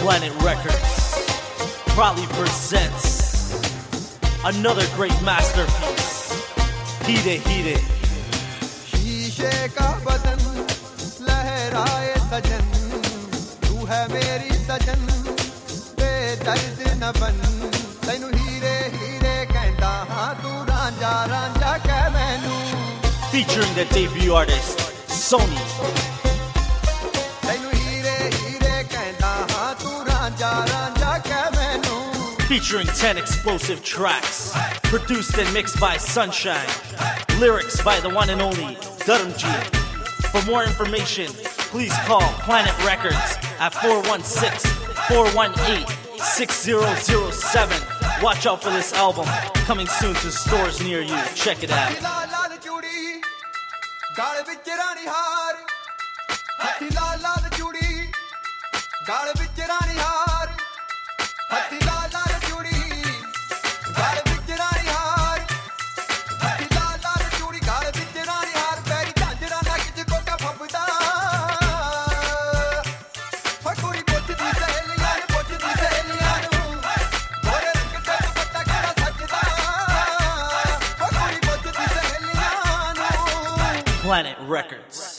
Planet Records proudly presents another great masterpiece, Heat It, Heat It. शीशे का बदन लहराए सजन, तू है मेरी सजन, बेदर्द न बन, तैनू हीरे हीरे कहंदा हां, तू रांझा रांझा कह मैनू. Featuring the debut artist, Sony. Featuring 10 explosive tracks, produced and mixed by Sunshine, lyrics by the one and only Dharamji. For more information, please call Planet Records at 416-418-6007. Watch out for this album, coming soon to stores near you. Check it out. Planet Records.